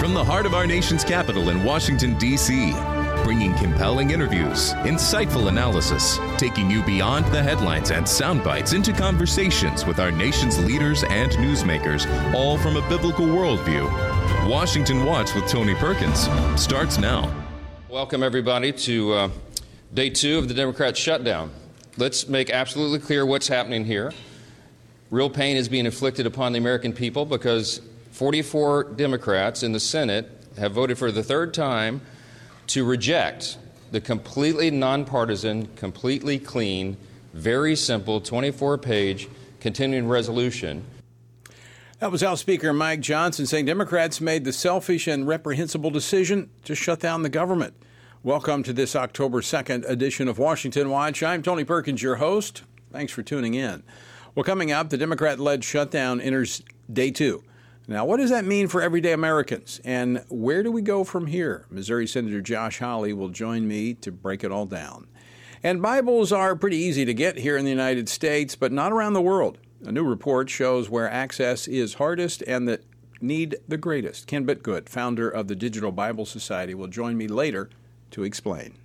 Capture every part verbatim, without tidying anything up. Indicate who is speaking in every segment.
Speaker 1: From the heart of our nation's capital in Washington, D C, bringing compelling interviews, insightful analysis, taking you beyond the headlines and sound bites into conversations with our nation's leaders and newsmakers, all from a biblical worldview. Washington Watch with Tony Perkins starts now.
Speaker 2: Welcome, everybody, to uh, day two of the Democrat shutdown. Let's make absolutely clear what's happening here. Real pain is being inflicted upon the American people because forty-four Democrats in the Senate have voted for the third time to reject the completely nonpartisan, completely clean, very simple twenty-four page continuing resolution.
Speaker 3: That was House Speaker Mike Johnson saying Democrats made the selfish and reprehensible decision to shut down the government. Welcome to this October second edition of Washington Watch. I'm Tony Perkins, your host. Thanks for tuning in. Well, coming up, the Democrat-led shutdown enters day two. Now, what does that mean for everyday Americans? And where do we go from here? Missouri Senator Josh Hawley will join me to break it all down. And Bibles are pretty easy to get here in the United States, but not around the world. A new report shows where access is hardest and the need the greatest. Ken Bitgood, founder of the Digital Bible Society, will join me later to explain.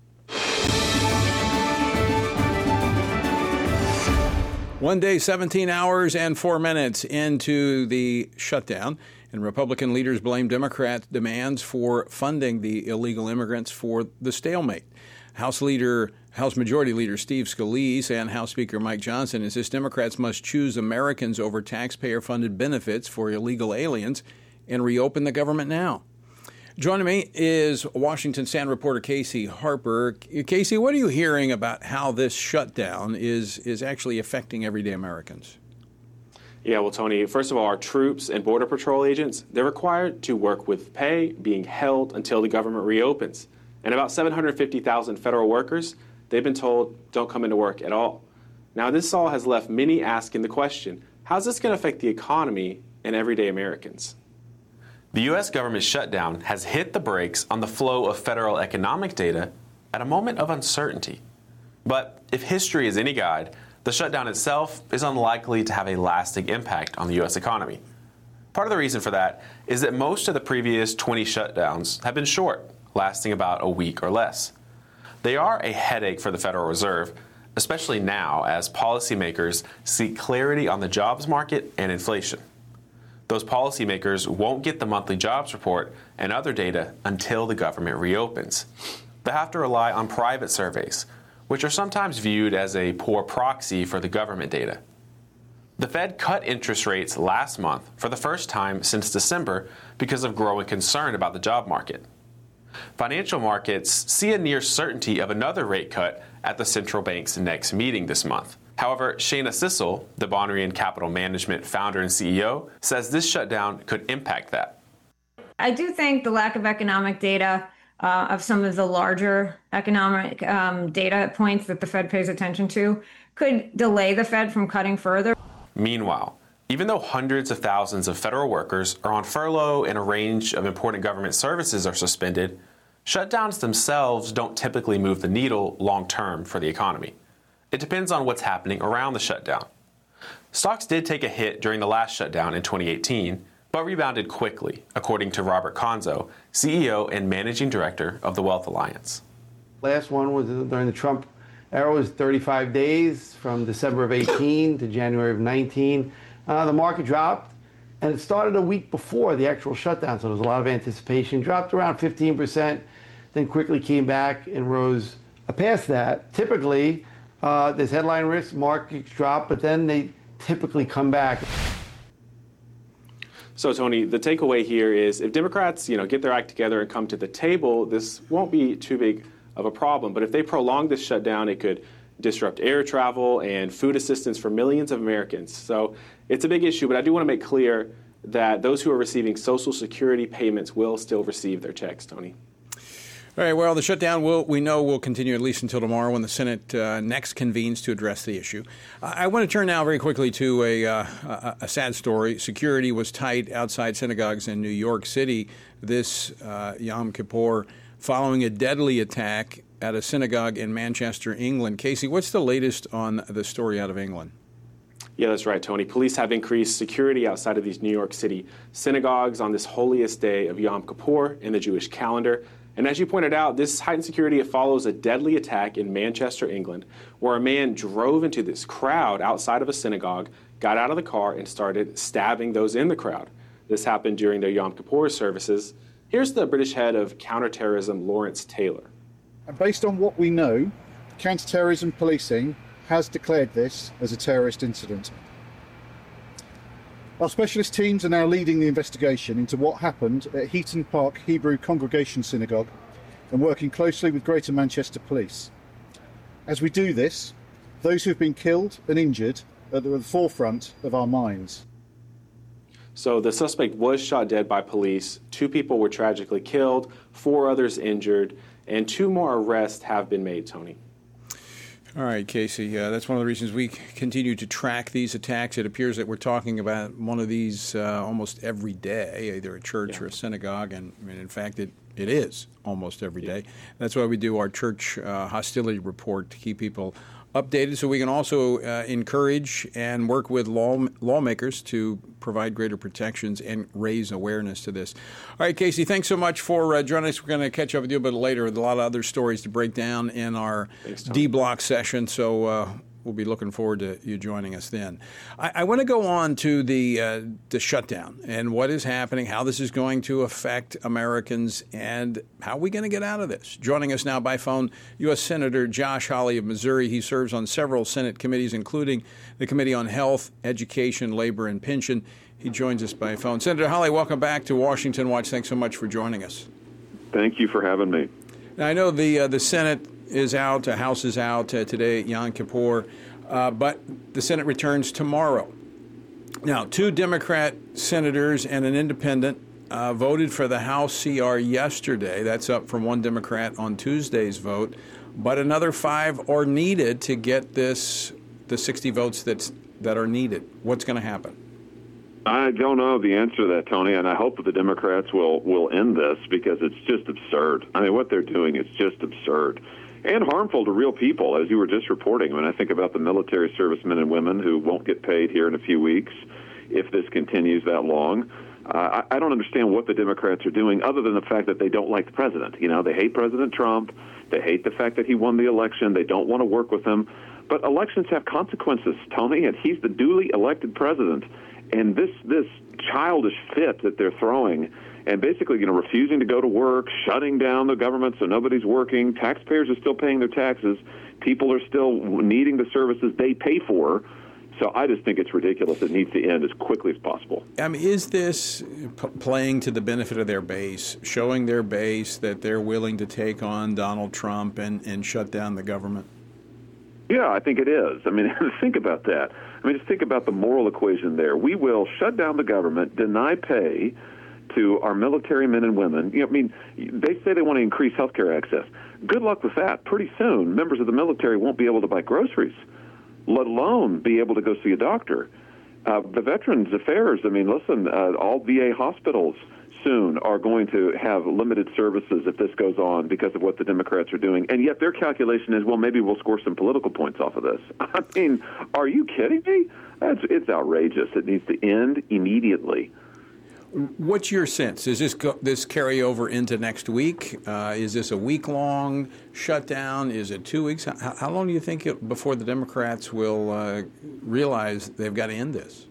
Speaker 3: One day, seventeen hours and four minutes into the shutdown, and Republican leaders blame Democrat demands for funding the illegal immigrants for the stalemate. House Leader, House Majority Leader Steve Scalise and House Speaker Mike Johnson insist Democrats must choose Americans over taxpayer-funded benefits for illegal aliens and reopen the government now. Joining me is Washington Stand reporter Casey Harper. Casey, what are you hearing about how this shutdown is is actually affecting everyday Americans?
Speaker 4: Yeah, well, Tony, first of all, our troops and Border Patrol agents, they're required to work with pay being held until the government reopens. And about seven hundred fifty thousand federal workers, they've been told don't come into work at all. Now, this all has left many asking the question, how's this going to affect the economy and everyday Americans?
Speaker 5: The U S government shutdown has hit the brakes on the flow of federal economic data at a moment of uncertainty. But if history is any guide, the shutdown itself is unlikely to have a lasting impact on the U S economy. Part of the reason for that is that most of the previous twenty shutdowns have been short, lasting about a week or less. They are a headache for the Federal Reserve, especially now as policymakers seek clarity on the jobs market and inflation. Those policymakers won't get the monthly jobs report and other data until the government reopens. They have to rely on private surveys, which are sometimes viewed as a poor proxy for the government data. The Fed cut interest rates last month for the first time since December because of growing concern about the job market. Financial markets see a near certainty of another rate cut at the central bank's next meeting this month. However, Shana Sissel, the Bonrian Capital Management founder and C E O, says this shutdown could impact that.
Speaker 6: I do think the lack of economic data uh, of some of the larger economic um, data points that the Fed pays attention to could delay the Fed from cutting further.
Speaker 5: Meanwhile, even though hundreds of thousands of federal workers are on furlough and a range of important government services are suspended, shutdowns themselves don't typically move the needle long-term for the economy. It depends on what's happening around the shutdown. Stocks did take a hit during the last shutdown in twenty eighteen, but rebounded quickly, according to Robert Conzo, C E O and Managing Director of the Wealth Alliance.
Speaker 7: Last one was during the Trump era, was thirty-five days from December of eighteen to January of nineteen. Uh, the market dropped, and it started a week before the actual shutdown, so there was a lot of anticipation. Dropped around fifteen percent, then quickly came back and rose past that. Typically, Uh, there's headline risk, markets drop, but then they typically come back.
Speaker 4: So, Tony, the takeaway here is if Democrats, you know, get their act together and come to the table, this won't be too big of a problem. But if they prolong this shutdown, it could disrupt air travel and food assistance for millions of Americans. So it's a big issue, but I do want to make clear that those who are receiving Social Security payments will still receive their checks, Tony.
Speaker 3: All right, well, the shutdown will, we know will continue at least until tomorrow when the Senate uh, next convenes to address the issue. I, I want to turn now very quickly to a, uh, a, a sad story. Security was tight outside synagogues in New York City this uh, Yom Kippur following a deadly attack at a synagogue in Manchester, England. Casey, what's the latest on the story out of England?
Speaker 4: Yeah, that's right, Tony. Police have increased security outside of these New York City synagogues on this holiest day of Yom Kippur in the Jewish calendar. And as you pointed out, this heightened security follows a deadly attack in Manchester, England, where a man drove into this crowd outside of a synagogue, got out of the car, and started stabbing those in the crowd. This happened during their Yom Kippur services. Here's the British head of counterterrorism, Lawrence Taylor.
Speaker 8: And based on what we know, counterterrorism policing has declared this as a terrorist incident. Our specialist teams are now leading the investigation into what happened at Heaton Park Hebrew Congregation Synagogue and working closely with Greater Manchester Police. As we do this, those who have been killed and injured are at the forefront of our minds.
Speaker 4: So the suspect was shot dead by police. Two people were tragically killed, four others injured, and two more arrests have been made, Tony.
Speaker 3: All right, Casey, uh, that's one of the reasons we continue to track these attacks. It appears that we're talking about one of these uh, almost every day, either a church yeah. or a synagogue, and I mean, in fact, it, it is almost every day. Yeah. That's why we do our church uh, hostility report to keep people updated, so we can also uh, encourage and work with law lawmakers to provide greater protections and raise awareness to this. All right, Casey, thanks so much for uh, joining us. We're going to catch up with you a bit later with a lot of other stories to break down in our D-Block session, so uh, we'll be looking forward to you joining us then. I, I want to go on to the uh, the shutdown and what is happening, how this is going to affect Americans, and how are we going to get out of this. Joining us now by phone, U S Senator Josh Hawley of Missouri. He serves on several Senate committees, including the Committee on Health, Education, Labor, and Pension. He joins us by phone. Senator Hawley, welcome back to Washington Watch. Thanks so much for joining us.
Speaker 9: Thank you for having me.
Speaker 3: Now, I know the uh, the Senate is out, the House is out uh, today at Yom Kippur, uh, but the Senate returns tomorrow. Now, two Democrat senators and an independent uh, voted for the House C R yesterday. That's up from one Democrat on Tuesday's vote, but another five are needed to get this the sixty votes that's that are needed. What's going to happen?
Speaker 9: I don't know the answer to that, Tony, and I hope that the Democrats will, will end this because it's just absurd. I mean, what they're doing is just absurd and harmful to real people, as you were just reporting. When I think about the military servicemen and women who won't get paid here in a few weeks if this continues that long, uh, I, I don't understand what the Democrats are doing other than the fact that they don't like the president. You know, they hate President Trump. They hate the fact that he won the election. They don't want to work with him. But elections have consequences, Tony, and he's the duly elected president. And this this childish fit that they're throwing and basically, you know, refusing to go to work, shutting down the government so nobody's working, taxpayers are still paying their taxes, people are still needing the services they pay for. So I just think it's ridiculous. It needs to end as quickly as possible.
Speaker 3: I mean, is this p- playing to the benefit of their base, showing their base that they're willing to take on Donald Trump and, and shut down the government?
Speaker 9: Yeah, I think it is. I mean, think about that. I mean, just think about the moral equation there. We will shut down the government, deny pay to our military men and women. You know, I mean, they say they want to increase health care access. Good luck with that. Pretty soon, members of the military won't be able to buy groceries, let alone be able to go see a doctor. Uh, the Veterans Affairs, I mean, listen, uh, all V A hospitals soon are going to have limited services if this goes on because of what the Democrats are doing. And yet their calculation is, well, maybe we'll score some political points off of this. I mean, are you kidding me? That's, it's outrageous. It needs to end immediately.
Speaker 3: What's your sense? Does this go, this carry over into next week? Uh, is this a week-long shutdown? Is it two weeks? How, how long do you think it, before the Democrats will uh, realize they've got to end this?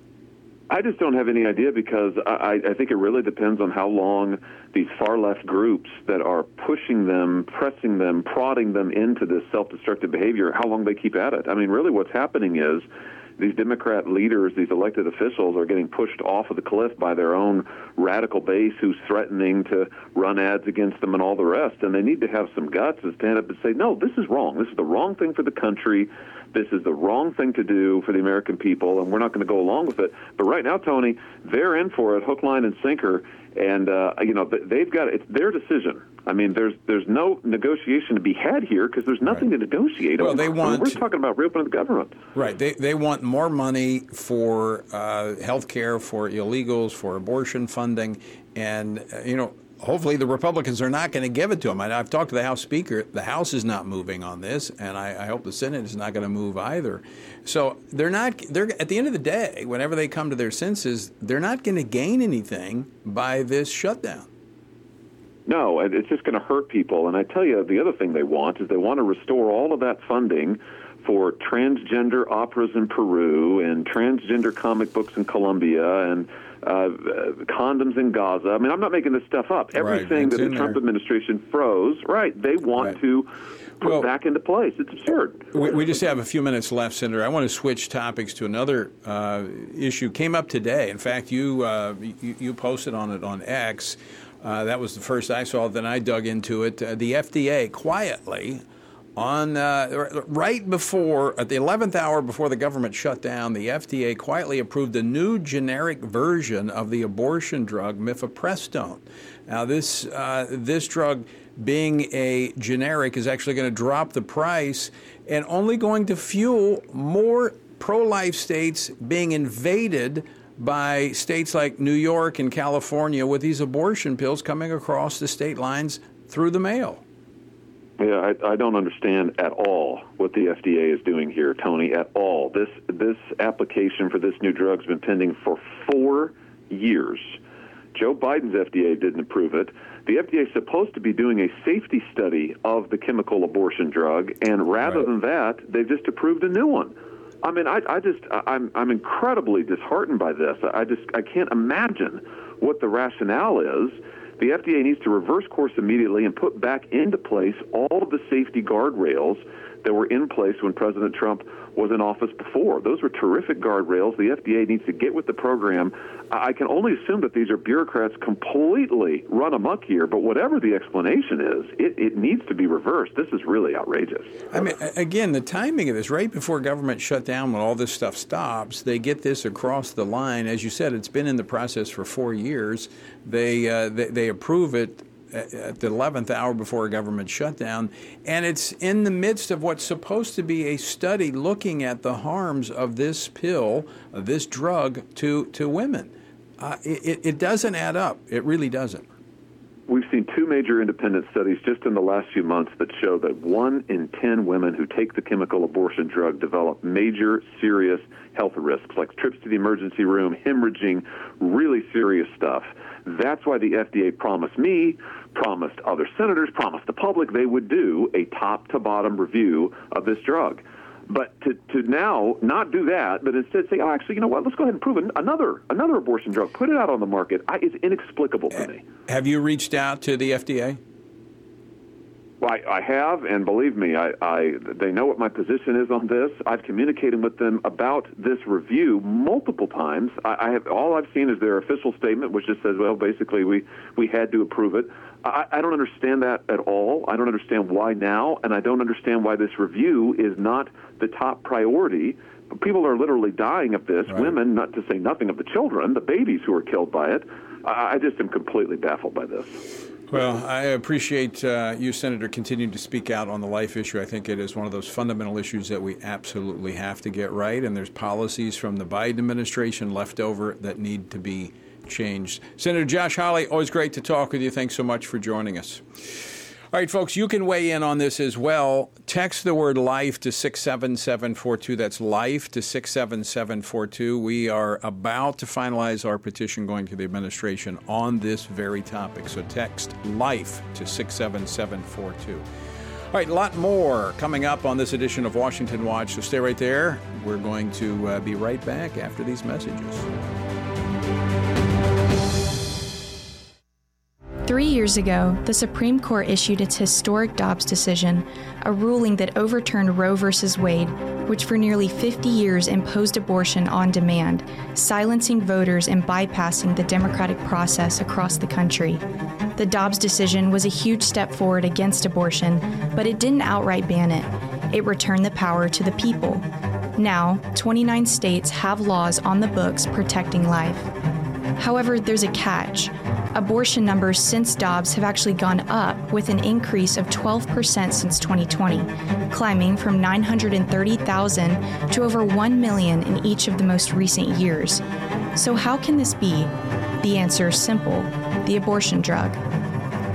Speaker 9: I just don't have any idea because I, I think it really depends on how long these far-left groups that are pushing them, pressing them, prodding them into this self-destructive behavior, how long they keep at it. I mean, really what's happening is these Democrat leaders, these elected officials, are getting pushed off of the cliff by their own radical base who's threatening to run ads against them and all the rest. And they need to have some guts to stand up and say, no, this is wrong. This is the wrong thing for the country. This is the wrong thing to do for the American people, and we're not going to go along with it. But right now, Tony, they're in for it, hook, line, and sinker. And, uh, you know, they've got it's their decision. I mean, there's there's no negotiation to be had here because there's nothing right. to negotiate
Speaker 3: well,
Speaker 9: over.
Speaker 3: They want,
Speaker 9: I mean, we're talking about reopening the government.
Speaker 3: Right. They they want more money for uh, health care, for illegals, for abortion funding. And, uh, you know, hopefully the Republicans are not going to give it to them. I, I've talked to the House Speaker. The House is not moving on this, and I, I hope the Senate is not going to move either. So they're not. They're at the end of the day, whenever they come to their senses, they're not going to gain anything by this shutdown.
Speaker 9: No, and it's just going to hurt people. And I tell you, the other thing they want is they want to restore all of that funding for transgender operas in Peru and transgender comic books in Colombia and uh, condoms in Gaza. I mean, I'm not making this stuff up. Everything
Speaker 3: right,
Speaker 9: that the Trump
Speaker 3: there.
Speaker 9: administration froze, right, they want
Speaker 3: right.
Speaker 9: to put
Speaker 3: well,
Speaker 9: back into place. It's absurd.
Speaker 3: We, we just have a few minutes left, Senator. I want to switch topics to another uh, issue. Came up today. In fact, you, uh, you, you posted on it on X. Uh, that was the first I saw. Then I dug into it. Uh, the F D A quietly, on uh, right before, at the eleventh hour before the government shut down, the F D A quietly approved a new generic version of the abortion drug mifepristone. Now, this uh, this drug, being a generic, is actually going to drop the price and only going to fuel more pro-life states being invaded by states like New York and California with these abortion pills coming across the state lines through the mail.
Speaker 9: Yeah, I, I don't understand at all what the F D A is doing here, Tony, at all. This this application for this new drug has been pending for four years. Joe Biden's F D A didn't approve it. The F D A is supposed to be doing a safety study of the chemical abortion drug, and rather
Speaker 3: right.
Speaker 9: than that, they've just approved a new one. I mean, I, I just, I'm, I'm incredibly disheartened by this. I just, I can't imagine what the rationale is. The F D A needs to reverse course immediately and put back into place all of the safety guardrails that were in place when President Trump was in office before. Those were terrific guardrails. The F D A needs to get with the program. I can only assume that these are bureaucrats completely run amok here, but whatever the explanation is, it, it needs to be reversed. This is really outrageous.
Speaker 3: I mean, again, the timing of this, right before government shut down, when all this stuff stops, they get this across the line. As you said, it's been in the process for four years. They uh, they, they approve it at the eleventh hour before a government shutdown, and it's in the midst of what's supposed to be a study looking at the harms of this pill, of this drug, to, to women. Uh, it, it doesn't add up. It really doesn't.
Speaker 9: We've seen two major independent studies just in the last few months that show that one in ten women who take the chemical abortion drug develop major serious health risks, like trips to the emergency room, hemorrhaging, really serious stuff. That's why the F D A promised me, promised other senators, promised the public they would do a top-to-bottom review of this drug. But to, to now not do that, but instead say, oh, actually, you know what, let's go ahead and prove it. Another, another abortion drug, put it out on the market, I, is inexplicable to me.
Speaker 3: Have you reached out to the F D A?
Speaker 9: Well, I, I have, and believe me, I, I they know what my position is on this. I've communicated with them about this review multiple times. I, I have all I've seen is their official statement, which just says, well, basically we, we had to approve it. I, I don't understand that at all. I don't understand why now, and I don't understand why this review is not the top priority. People are literally dying of this. Right. Women, not to say nothing of the children, the babies who are killed by it. I, I just am completely baffled by this.
Speaker 3: Well, I appreciate uh, you, Senator, continuing to speak out on the life issue. I think it is one of those fundamental issues that we absolutely have to get right, and there's policies from the Biden administration left over that need to be changed. Senator Josh Hawley, always great to talk with you. Thanks so much for joining us. All right, folks, you can weigh in on this as well. Text the word LIFE to six seven seven four two. That's LIFE to six seven seven four two. We are about to finalize our petition going to the administration on this very topic. So text LIFE to six seven seven four two. All right, a lot more coming up on this edition of Washington Watch, so stay right there. We're going to uh, be right back after these messages.
Speaker 10: Three years ago, the Supreme Court issued its historic Dobbs decision, a ruling that overturned Roe v. Wade, which for nearly fifty years imposed abortion on demand, silencing voters and bypassing the democratic process across the country. The Dobbs decision was a huge step forward against abortion, but it didn't outright ban it. It returned the power to the people. Now, twenty-nine states have laws on the books protecting life. However, there's a catch. Abortion numbers since Dobbs have actually gone up, with an increase of twelve percent since twenty twenty, climbing from nine hundred thirty thousand to over one million in each of the most recent years. So how can this be? The answer is simple: the abortion drug.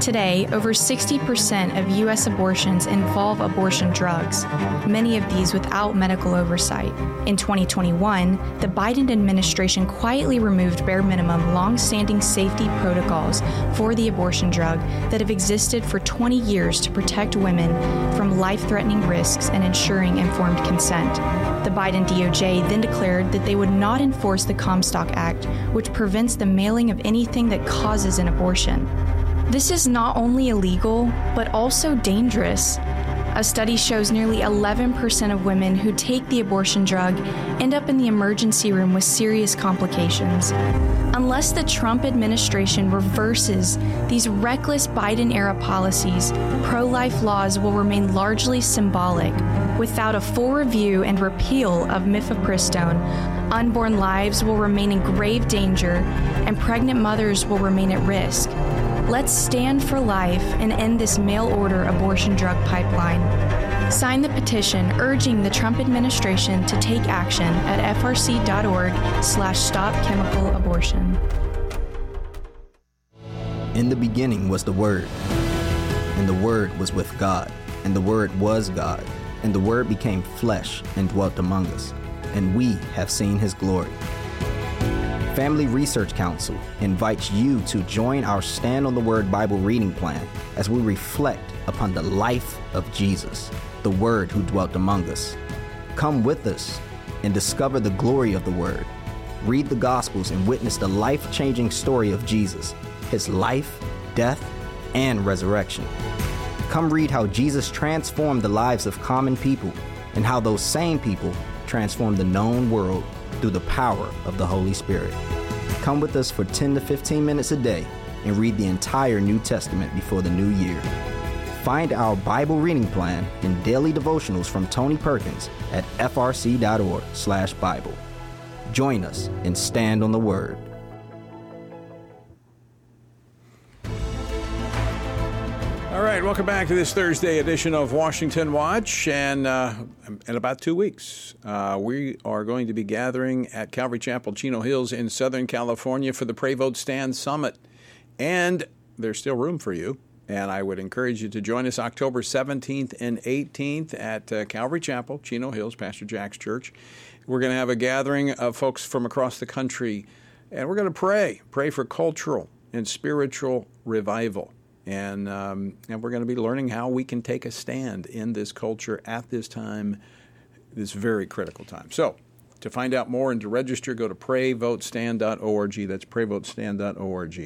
Speaker 10: Today, over sixty percent of U S abortions involve abortion drugs, many of these without medical oversight. In twenty twenty-one, the Biden administration quietly removed bare minimum long-standing safety protocols for the abortion drug that have existed for twenty years to protect women from life-threatening risks and ensuring informed consent. The Biden D O J then declared that they would not enforce the Comstock Act, which prevents the mailing of anything that causes an abortion. This is not only illegal, but also dangerous. A study shows nearly eleven percent of women who take the abortion drug end up in the emergency room with serious complications. Unless the Trump administration reverses these reckless Biden-era policies, pro-life laws will remain largely symbolic. Without a full review and repeal of mifepristone, unborn lives will remain in grave danger and pregnant mothers will remain at risk. Let's stand for life and end this mail-order abortion drug pipeline. Sign the petition urging the Trump administration to take action at frc.org slash stop chemical abortion.
Speaker 11: In the beginning was the Word, and the Word was with God, and the Word was God, and the Word became flesh and dwelt among us, and we have seen his glory. Family Research Council invites you to join our Stand on the Word Bible reading plan as we reflect upon the life of Jesus, the Word who dwelt among us. Come with us and discover the glory of the Word. Read the Gospels and witness the life-changing story of Jesus, his life, death, and resurrection. Come read how Jesus transformed the lives of common people and how those same people transformed the known world through the power of the Holy Spirit. Come with us for ten to fifteen minutes a day and read the entire New Testament before the new year. Find our Bible reading plan and daily devotionals from Tony Perkins at frc.org slash Bible. Join us and stand on the Word.
Speaker 3: All right, welcome back to this Thursday edition of Washington Watch. And uh, in about two weeks, uh, we are going to be gathering at Calvary Chapel, Chino Hills in Southern California for the Pray Vote Stand Summit. And there's still room for you. And I would encourage you to join us October seventeenth and eighteenth at uh, Calvary Chapel, Chino Hills, Pastor Jack's church. We're going to have a gathering of folks from across the country. And we're going to pray, pray for cultural and spiritual revival. And um, and we're going to be learning how we can take a stand in this culture at this time, this very critical time. So to find out more and to register, go to pray vote stand dot org. That's pray vote stand dot org.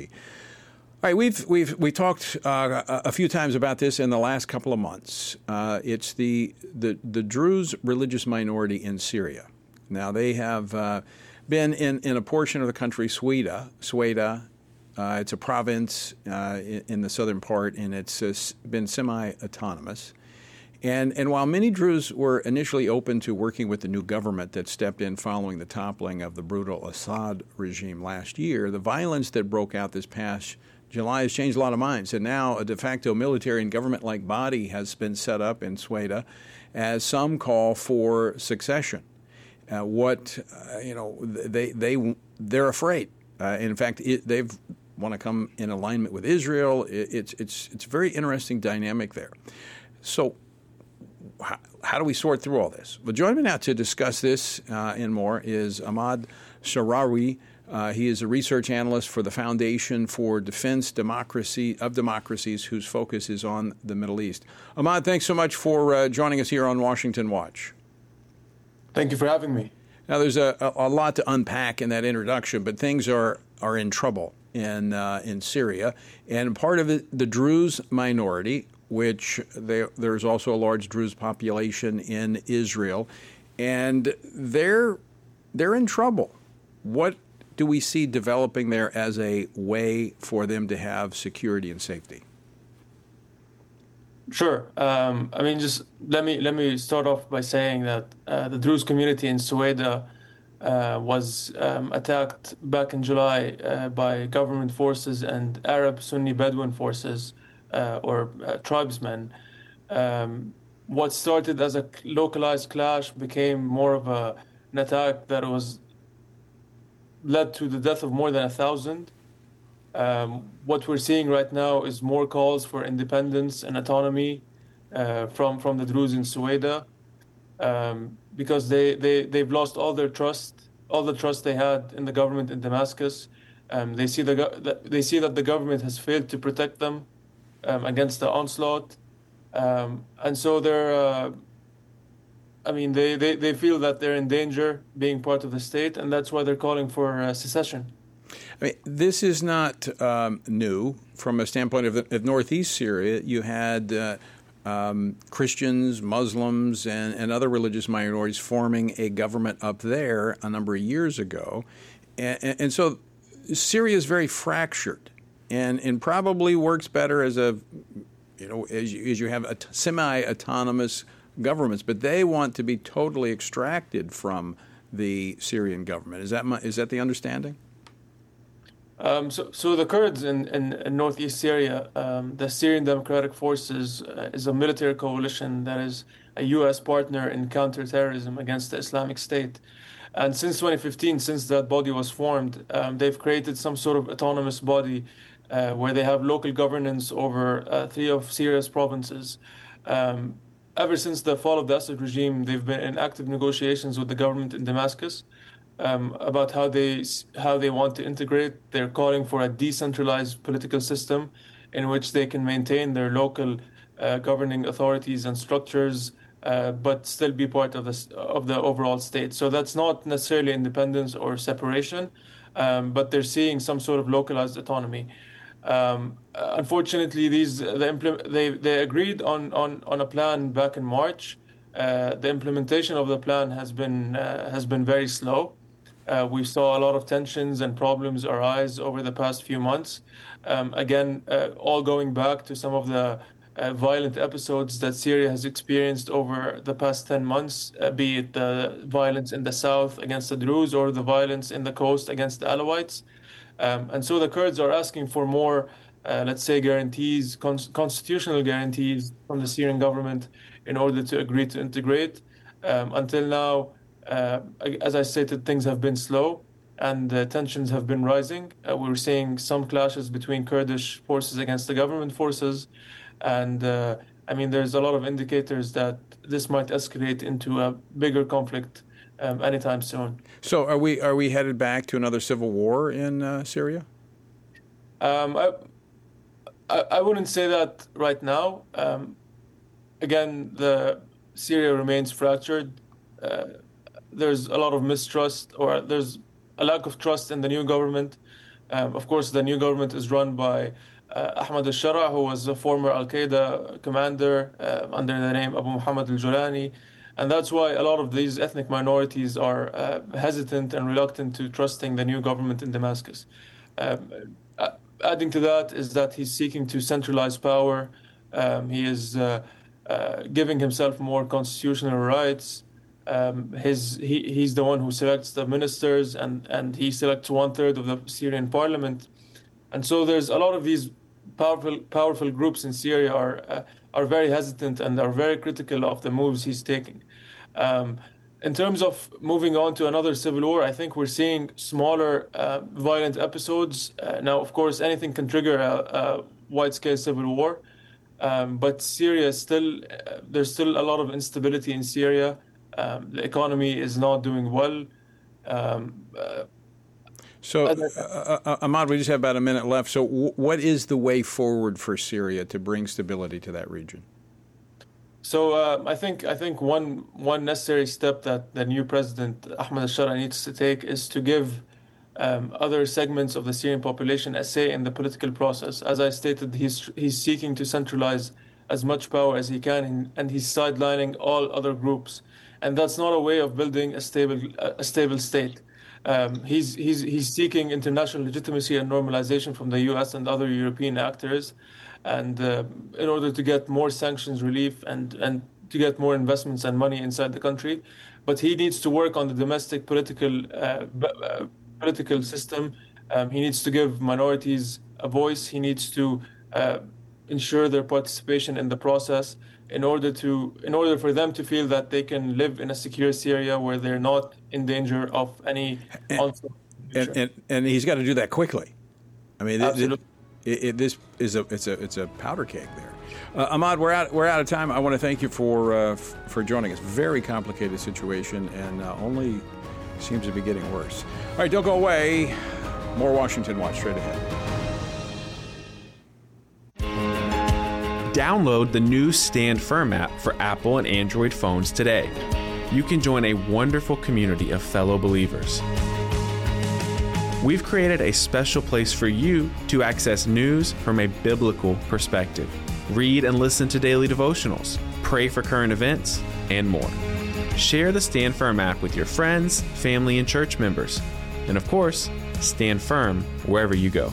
Speaker 3: All right, we've we've we talked uh, a few times about this in the last couple of months. Uh, it's the, the the Druze religious minority in Syria. Now they have uh, been in, in a portion of the country, Sweda, Sweda. Uh, it's a province uh, in, in the southern part, and it's uh, been semi-autonomous. And and while many Druze were initially open to working with the new government that stepped in following the toppling of the brutal Assad regime last year, the violence that broke out this past July has changed a lot of minds. And now a de facto military and government-like body has been set up in Sweda as some call for succession. Uh, what, uh, you know, they, they, they're afraid. Uh, in fact, it, they've want to come in alignment with Israel. It, it's it's it's a very interesting dynamic there. So how, how do we sort through all this? Well, joining me now to discuss this uh, and more is Ahmad Sharawi. Uh, he is a research analyst for the Foundation for Defense Democracy of Democracies, whose focus is on the Middle East. Ahmad, thanks so much for uh, joining us here on Washington Watch.
Speaker 12: Thank you for having me.
Speaker 3: Now, there's a, a, a lot to unpack in that introduction, but things are, are in trouble in uh, in Syria. And part of it, the Druze minority, which they, there's also a large Druze population in Israel, and they're they're in trouble. What do we see developing there as a way for them to have security and safety?
Speaker 12: Sure. Um, I mean, just let me let me start off by saying that uh, the Druze community in Sweda uh, was um, attacked back in July uh, by government forces and Arab Sunni Bedouin forces uh, or uh, tribesmen. Um, what started as a localized clash became more of a, an attack that was led to the death of more than a thousand. Um, what we're seeing right now is more calls for independence and autonomy uh, from from the Druze in Suwaida, um, because they, they, they've lost all their trust, all the trust they had in the government in Damascus. Um, they see the they see that the government has failed to protect them um, against the onslaught, um, and so they're. Uh, I mean, they, they, they feel that they're in danger being part of the state, and that's why they're calling for uh, secession.
Speaker 3: I mean, this is not um, new from a standpoint of, the, of northeast Syria. You had uh, um, Christians, Muslims, and, and other religious minorities forming a government up there a number of years ago. And, and, and so Syria is very fractured and, and probably works better as a, you know, as you, as you have a t- semi-autonomous governments, but they want to be totally extracted from the Syrian government. Is that my, is that the understanding?
Speaker 12: Um, so, so the Kurds in, in, in northeast Syria, um, the Syrian Democratic Forces uh, is a military coalition that is a U S partner in counterterrorism against the Islamic State. And since twenty fifteen, since that body was formed, um, they've created some sort of autonomous body uh, where they have local governance over uh, three of Syria's provinces. Um, Ever since the fall of the Assad regime, they've been in active negotiations with the government in Damascus um, about how they how they want to integrate. They're calling for a decentralized political system in which they can maintain their local uh, governing authorities and structures, uh, but still be part of the of the overall state. So that's not necessarily independence or separation, um, but they're seeing some sort of localized autonomy. Um, unfortunately, these the implement, they they agreed on, on, on a plan back in March. Uh, the implementation of the plan has been uh, has been very slow. Uh, we saw a lot of tensions and problems arise over the past few months. Um, again, uh, all going back to some of the uh, violent episodes that Syria has experienced over the past ten months, uh, be it the violence in the south against the Druze or the violence in the coast against the Alawites. Um, and so the Kurds are asking for more, uh, let's say, guarantees, con- constitutional guarantees from the Syrian government in order to agree to integrate. Um, until now, uh, as I stated, things have been slow and uh, tensions have been rising. Uh, we're seeing some clashes between Kurdish forces against the government forces. And uh, I mean, there's a lot of indicators that this might escalate into a bigger conflict Um, anytime soon.
Speaker 3: So, are we are we headed back to another civil war in uh, Syria?
Speaker 12: Um, I, I I wouldn't say that right now. Um, again, the Syria remains fractured. Uh, there's a lot of mistrust, or there's a lack of trust in the new government. Um, of course, the new government is run by uh, Ahmad al-Shara, who was a former Al-Qaeda commander uh, under the name Abu Muhammad al-Julani. And that's why a lot of these ethnic minorities are uh, hesitant and reluctant to trusting the new government in Damascus. Um, uh, adding to that is that he's seeking to centralize power. Um, he is uh, uh, giving himself more constitutional rights. Um, his he, he's the one who selects the ministers, and, and he selects one third of the Syrian parliament. And so there's a lot of these powerful powerful groups in Syria are uh, are very hesitant and are very critical of the moves he's taking. Um, in terms of moving on to another civil war, I think we're seeing smaller uh, violent episodes. Uh, now, of course, anything can trigger a, a wide-scale civil war, um, but Syria is still, uh, there's still a lot of instability in Syria. Um, the economy is not doing well. Um, uh,
Speaker 3: so, uh, uh, Ahmad, we just have about a minute left. So w- what is the way forward for Syria to bring stability to that region?
Speaker 12: So uh, I think I think one one necessary step that the new president Ahmad al-Shara needs to take is to give um, other segments of the Syrian population a say in the political process. As I stated, he's he's seeking to centralize as much power as he can, and, and he's sidelining all other groups, and that's not a way of building a stable a stable state. Um, he's he's he's seeking international legitimacy and normalization from the U S and other European actors. And uh, in order to get more sanctions relief and, and to get more investments and money inside the country. But he needs to work on the domestic political uh, uh, political system. Um, he needs to give minorities a voice. He needs to uh, ensure their participation in the process in order to in order for them to feel that they can live in a secure Syria where they're not in danger of any
Speaker 3: and,
Speaker 12: onslaught.
Speaker 3: And, and, and he's got to do that quickly. I mean, it, it, it, this is a it's a it's a powder keg there. Uh, Ahmad, we're out we're out of time. I want to thank you for uh, f- for joining us. Very complicated situation, and uh, only seems to be getting worse. All right, don't go away. More Washington Watch straight ahead.
Speaker 5: Download the new Stand Firm app for Apple and Android phones today. You can join a wonderful community of fellow believers. We've created a special place for you to access news from a biblical perspective. Read and listen to daily devotionals, pray for current events, and more. Share the Stand Firm app with your friends, family, and church members. And of course, stand firm wherever you go.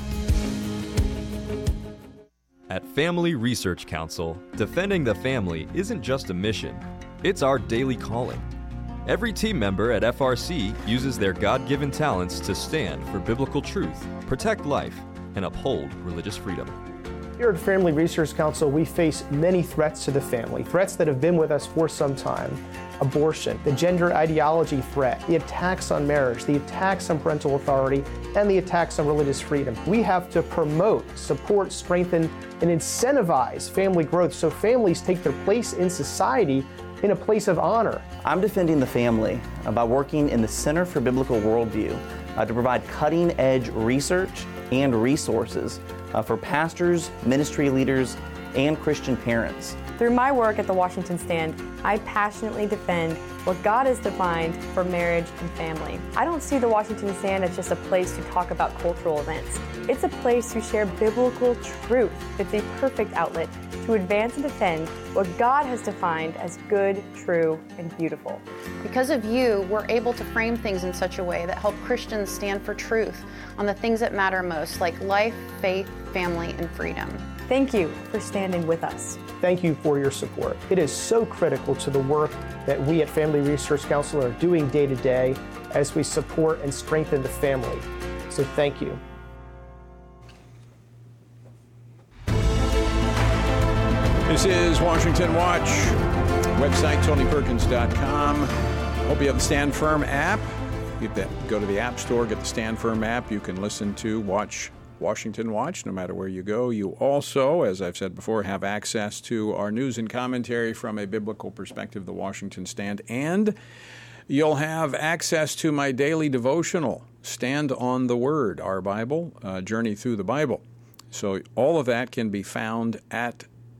Speaker 13: At Family Research Council, defending the family isn't just a mission, it's our daily calling. Every team member at F R C uses their God-given talents to stand for biblical truth, protect life, and uphold religious freedom.
Speaker 14: Here at Family Research Council, we face many threats to the family, threats that have been with us for some time. Abortion, the gender ideology threat, the attacks on marriage, the attacks on parental authority, and the attacks on religious freedom. We have to promote, support, strengthen, and incentivize family growth so families take their place in society in a place of honor.
Speaker 15: I'm defending the family by working in the Center for Biblical Worldview uh, to provide cutting-edge research and resources uh, for pastors, ministry leaders, and Christian parents.
Speaker 16: Through my work at the Washington Stand, I passionately defend what God has defined for marriage and family. I don't see the Washington Stand as just a place to talk about cultural events. It's a place to share biblical truth. It's a perfect outlet to advance and defend what God has defined as good, true, and beautiful.
Speaker 17: Because of you, we're able to frame things in such a way that help Christians stand for truth on the things that matter most, like life, faith, family, and freedom.
Speaker 16: Thank you for standing with us.
Speaker 14: Thank you for your support. It is so critical to the work that we at Family Research Council are doing day to day as we support and strengthen the family. So thank you.
Speaker 3: This is Washington Watch. Website tony perkins dot com. Hope you have the Stand Firm app. Get that. Go to the App Store, get the Stand Firm app. You can listen to, watch Washington Watch no matter where you go. You also, as I've said before, have access to our news and commentary from a biblical perspective, the Washington Stand, and you'll have access to my daily devotional, Stand on the Word, our Bible, uh, Journey Through the Bible. So all of that can be found at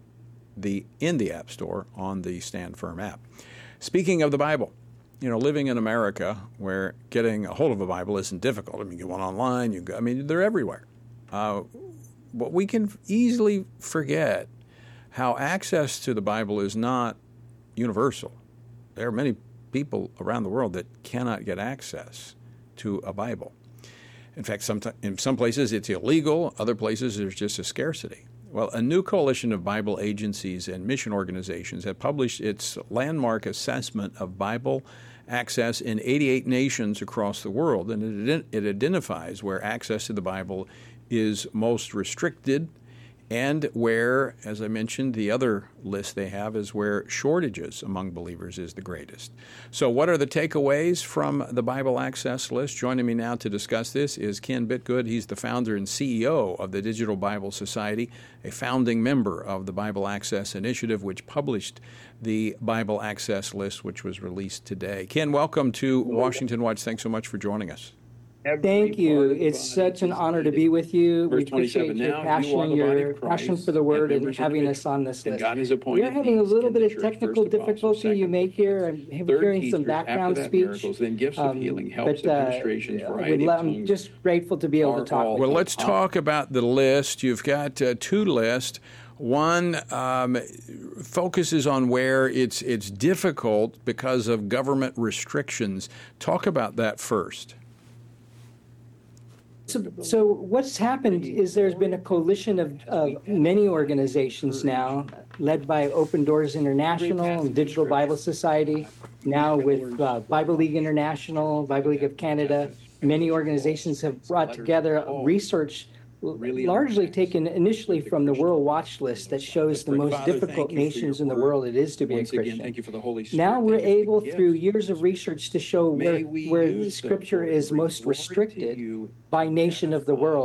Speaker 3: the in the App Store on the Stand Firm app. Speaking of the Bible, you know, living in America where getting a hold of a Bible isn't difficult. I mean, you get one online. You go, I mean, they're everywhere. Uh, but we can easily forget how access to the Bible is not universal. There are many people around the world that cannot get access to a Bible. In fact, some in some places it's illegal. Other places there's just a scarcity. Well, a new coalition of Bible agencies and mission organizations have published its landmark assessment of Bible access in eighty-eight nations across the world, and it, it identifies where access to the Bible is most restricted and where, as I mentioned, the other list they have is where shortages among believers is the greatest. So what are the takeaways from the Bible Access list? Joining me now to discuss this is Ken Bitgood. He's the founder and C E O of the Digital Bible Society, a founding member of the Bible Access Initiative, which published the Bible Access list, which was released today. Ken, welcome to Washington Watch. Thanks so much for joining us.
Speaker 18: Thank you. It's such an honor to be with you. We appreciate your passion, your passion for the Word, and having us on this list. We're having a little bit of technical difficulty you may hear. I'm hearing some background speech. Um, but uh, I'm just grateful to be able to talk.
Speaker 3: Well, let's talk about the list. You've got uh, two lists. One um, focuses on where it's it's difficult because of government restrictions. Talk about that first.
Speaker 18: So, so what's happened is there's been a coalition of, of many organizations now, led by Open Doors International and Digital Bible Society, now with uh, Bible League International, Bible League of Canada. Many organizations have brought together research largely taken initially from the World Watch List that shows the most difficult nations in the world it is to be a Christian.
Speaker 3: Thank you for the Holy Spirit.
Speaker 18: Now we're able, through years of research, to show where, where the Scripture is most restricted by nation of the world.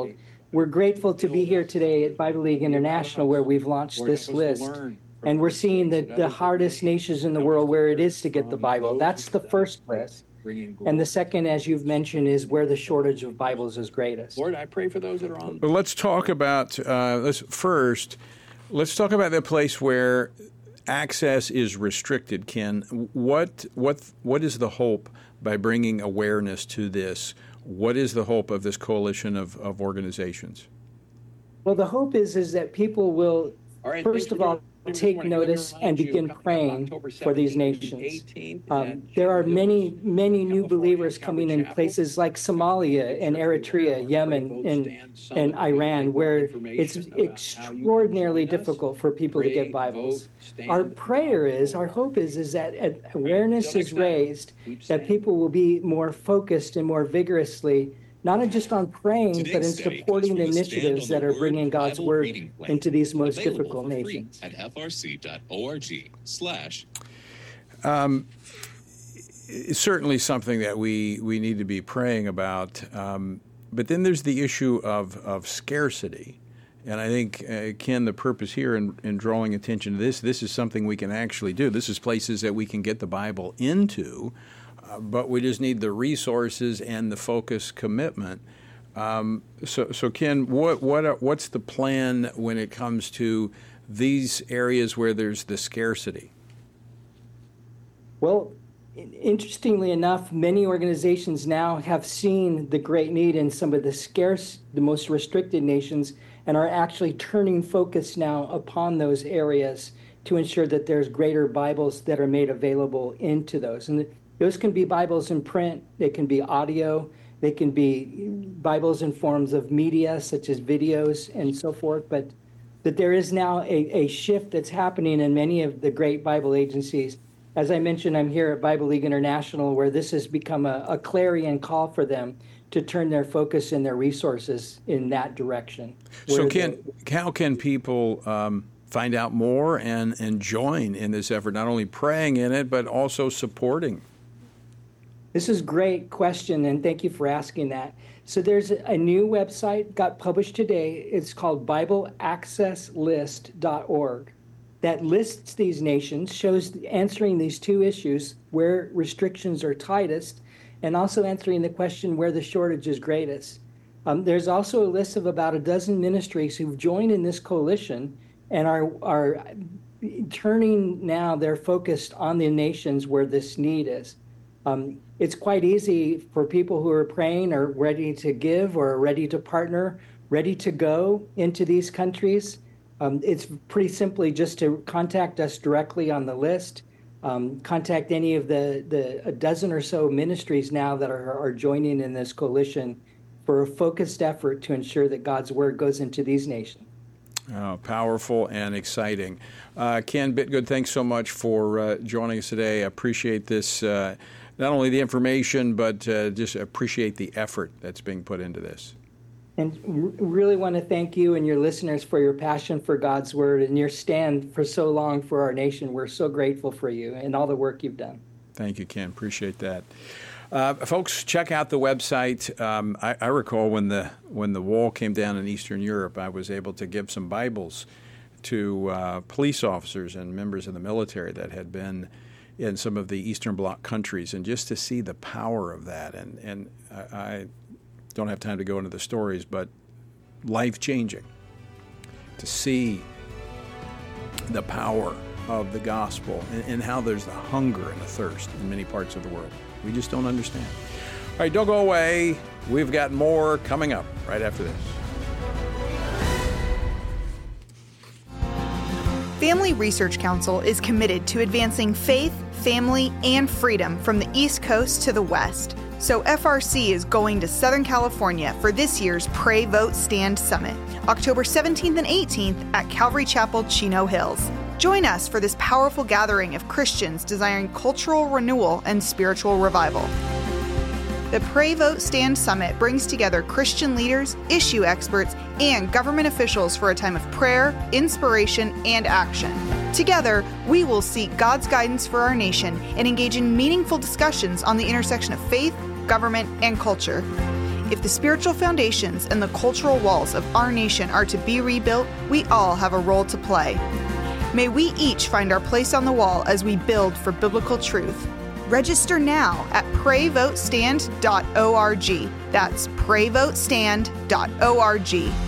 Speaker 18: we're grateful to be here today at Bible League International, where we've launched this list. And we're seeing the, the hardest nations in the world where it is to get the Bible. That's the first list. And the second, as you've mentioned, is where the shortage of Bibles is greatest.
Speaker 3: Lord, I pray for those that are on. Well, let's talk about, uh, let's first, let's talk about the place where access is restricted, Ken. What, what, what is the hope by bringing awareness to this? What is the hope of this coalition of, of organizations?
Speaker 18: Well, the hope is, is that people will, right, first of all, take notice and begin praying for these nations. Um, there are many, many new believers coming in places like Somalia and Eritrea, Yemen, and, and Iran, where it's extraordinarily difficult for people to get Bibles. Our prayer is, our hope is, is that awareness is raised, that people will be more focused and more vigorously not just on praying, but in supporting the initiatives that are bringing God's Word into these most difficult nations.
Speaker 1: At f r c dot org slash.
Speaker 3: Um, it's certainly something that we, we need to be praying about. Um, but then there's the issue of, of scarcity. And I think, uh, Ken, the purpose here in, in drawing attention to this, this is something we can actually do. This is places that we can get the Bible into. But we just need the resources and the focus commitment. Um, so, so Ken, what what are, what's the plan when it comes to these areas where there's the scarcity?
Speaker 18: Well, interestingly enough, many organizations now have seen the great need in some of the scarce, the most restricted nations, and are actually turning focus now upon those areas to ensure that there's greater Bibles that are made available into those. And those can be Bibles in print, they can be audio, they can be Bibles in forms of media, such as videos and so forth, but that there is now a, a shift that's happening in many of the great Bible agencies. As I mentioned, I'm here at Bible League International, where this has become a, a clarion call for them to turn their focus and their resources in that direction.
Speaker 3: So can, how can people um, find out more and, and join in this effort, not only praying in it, but also supporting?
Speaker 18: This is a great question, and thank you for asking that. So there's a new website, got published today. It's called Bible Access List dot org that lists these nations, shows answering these two issues, where restrictions are tightest, and also answering the question where the shortage is greatest. Um, there's also a list of about a dozen ministries who've joined in this coalition and are, are turning now their focus on the nations where this need is. Um, it's quite easy for people who are praying or ready to give or ready to partner, ready to go into these countries. Um, it's pretty simply just to contact us directly on the list. Um, contact any of the, the a dozen or so ministries now that are, are joining in this coalition for a focused effort to ensure that God's Word goes into these nations.
Speaker 3: Oh, powerful and exciting. Uh, Ken Bitgood, thanks so much for uh, joining us today. I appreciate this. Uh, Not only the information, but uh, just appreciate the effort that's being put into this.
Speaker 18: And r- really want to thank you and your listeners for your passion for God's Word and your stand for so long for our nation. We're so grateful for you and all the work you've done.
Speaker 3: Thank you, Ken. Appreciate that. Uh, folks, check out the website. Um, I, I recall when the when the wall came down in Eastern Europe, I was able to give some Bibles to uh, police officers and members of the military that had been in some of the Eastern Bloc countries, and just to see the power of that. And, and I, I don't have time to go into the stories, but life-changing to see the power of the gospel and, and how there's a hunger and a thirst in many parts of the world. We just don't understand. All right, don't go away. We've got more coming up right after this.
Speaker 19: Family Research Council is committed to advancing faith, family, and freedom from the East Coast to the West. So F R C is going to Southern California for this year's Pray, Vote, Stand Summit, October seventeenth and eighteenth at Calvary Chapel, Chino Hills. Join us for this powerful gathering of Christians desiring cultural renewal and spiritual revival. The Pray, Vote, Stand Summit brings together Christian leaders, issue experts, and government officials for a time of prayer, inspiration, and action. Together, we will seek God's guidance for our nation and engage in meaningful discussions on the intersection of faith, government, and culture. If the spiritual foundations and the cultural walls of our nation are to be rebuilt, we all have a role to play. May we each find our place on the wall as we build for biblical truth. Register now at pray vote stand dot org. That's pray vote stand dot org.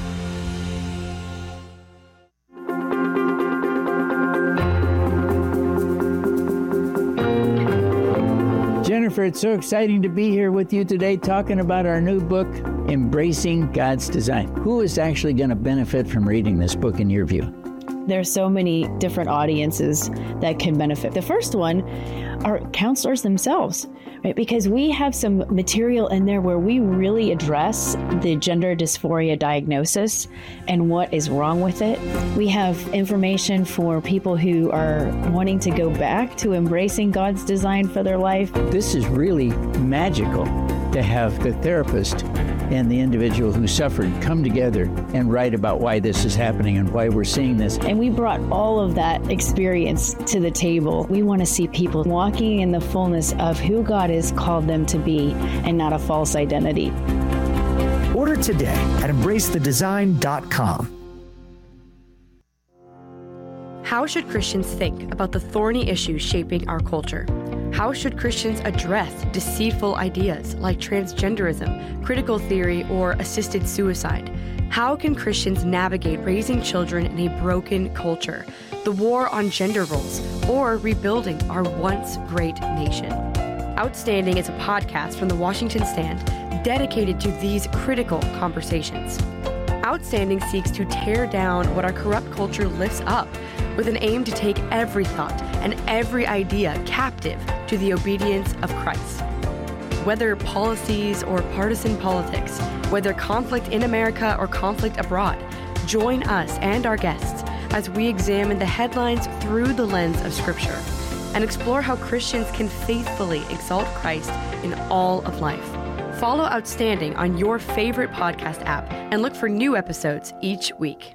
Speaker 20: Jennifer, it's so exciting to be here with you today talking about our new book, Embracing God's Design. Who is actually going to benefit from reading this book in your view?
Speaker 21: There's so many different audiences that can benefit. The first one are counselors themselves, right? Because we have some material in there where we really address the gender dysphoria diagnosis and what is wrong with it. We have information for people who are wanting to go back to embracing God's design for their life.
Speaker 20: This is really magical to have the therapist and the individual who suffered come together and write about why this is happening and why we're seeing this.
Speaker 21: And we brought all of that experience to the table. We want to see people walking in the fullness of who God has called them to be and not a false identity.
Speaker 22: Order today at embrace the design dot com.
Speaker 23: How should Christians think about the thorny issues shaping our culture? How should Christians address deceitful ideas like transgenderism, critical theory, or assisted suicide? How can Christians navigate raising children in a broken culture, the war on gender roles, or rebuilding our once great nation? Outstanding is a podcast from the Washington Stand dedicated to these critical conversations. Outstanding seeks to tear down what our corrupt culture lifts up with an aim to take every thought and every idea captive to the obedience of Christ. Whether policies or partisan politics, whether conflict in America or conflict abroad, join us and our guests as we examine the headlines through the lens of Scripture and explore how Christians can faithfully exalt Christ in all of life. Follow Outstanding on your favorite podcast app and look for new episodes each week.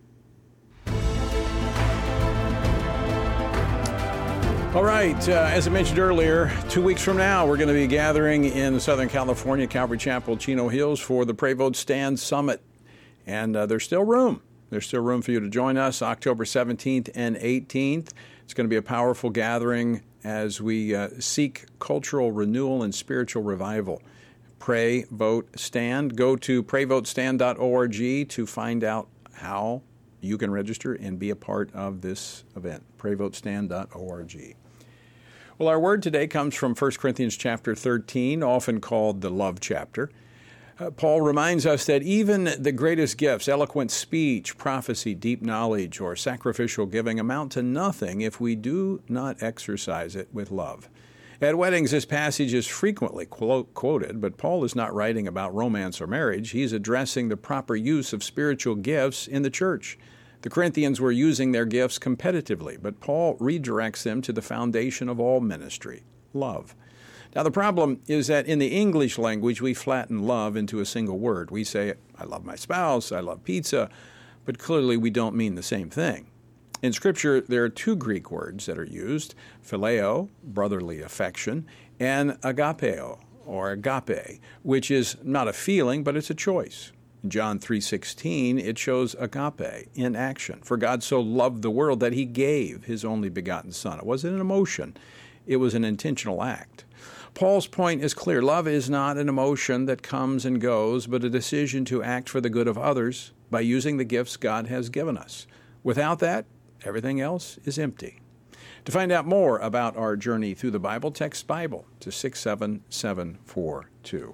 Speaker 3: All right, uh, as I mentioned earlier, two weeks from now, we're going to be gathering in Southern California, Calvary Chapel, Chino Hills, for the Pray Vote Stand Summit. And uh, there's still room. There's still room for you to join us October seventeenth and eighteenth. It's going to be a powerful gathering as we uh, seek cultural renewal and spiritual revival. Pray, Vote, Stand. Go to pray vote stand dot org to find out how you can register and be a part of this event. pray vote stand dot org. Well, our word today comes from First Corinthians chapter thirteen, often called the love chapter. Uh, Paul reminds us that even the greatest gifts, eloquent speech, prophecy, deep knowledge, or sacrificial giving, amount to nothing if we do not exercise it with love. At weddings, this passage is frequently quote, quoted, but Paul is not writing about romance or marriage. He's addressing the proper use of spiritual gifts in the church. The Corinthians were using their gifts competitively, but Paul redirects them to the foundation of all ministry, love. Now, the problem is that in the English language, we flatten love into a single word. We say, I love my spouse, I love pizza, but clearly we don't mean the same thing. In Scripture, there are two Greek words that are used, phileo, brotherly affection, and agapeo, or agape, which is not a feeling, but it's a choice. In John three sixteen, it shows agape in action. For God so loved the world that he gave his only begotten Son. It wasn't an emotion. It was an intentional act. Paul's point is clear. Love is not an emotion that comes and goes, but a decision to act for the good of others by using the gifts God has given us. Without that, everything else is empty. To find out more about our journey through the Bible, text Bible to six seven seven four two.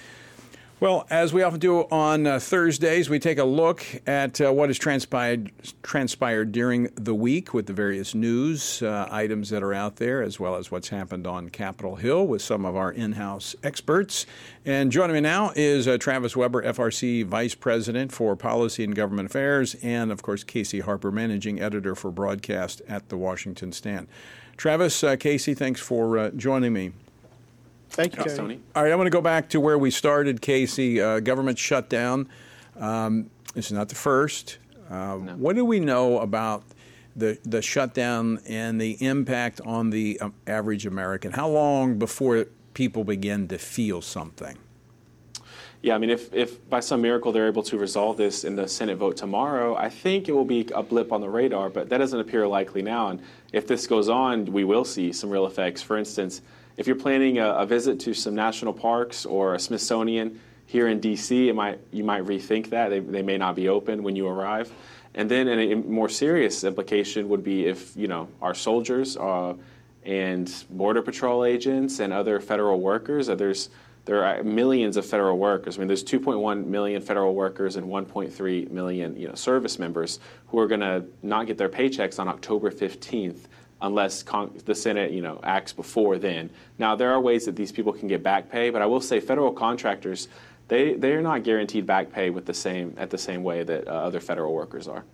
Speaker 3: Well, as we often do on uh, Thursdays, we take a look at uh, what has transpired transpired during the week with the various news uh, items that are out there, as well as what's happened on Capitol Hill with some of our in-house experts. And joining me now is uh, Travis Weber, F R C Vice President for Policy and Government Affairs, and, of course, Casey Harper, Managing Editor for Broadcast at the Washington Stand. Travis, uh, Casey, thanks for uh, joining me.
Speaker 4: Thank you, Tony.
Speaker 3: All right, I want to go back to where we started, Casey. Uh, government shutdown. Um, this is not the first. Uh, no. What do we know about the the shutdown and the impact on the um, average American? How long before people begin to feel something?
Speaker 4: Yeah, I mean, if, if by some miracle they're able to resolve this in the Senate vote tomorrow, I think it will be a blip on the radar, but that doesn't appear likely now. And if this goes on, we will see some real effects. For instance, if you're planning a, a visit to some national parks or a Smithsonian here in D C, it might, you might rethink that. They, they may not be open when you arrive. And then a more serious implication would be if, you know, our soldiers uh, and Border Patrol agents and other federal workers, uh, there's There are millions of federal workers. I mean, there's two point one million federal workers and one point three million, you know, service members who are going to not get their paychecks on October fifteenth unless con- the Senate, you know, acts before then. Now, there are ways that these people can get back pay, but I will say federal contractors, they they are not guaranteed back pay with the same at the same way that uh, other federal workers are.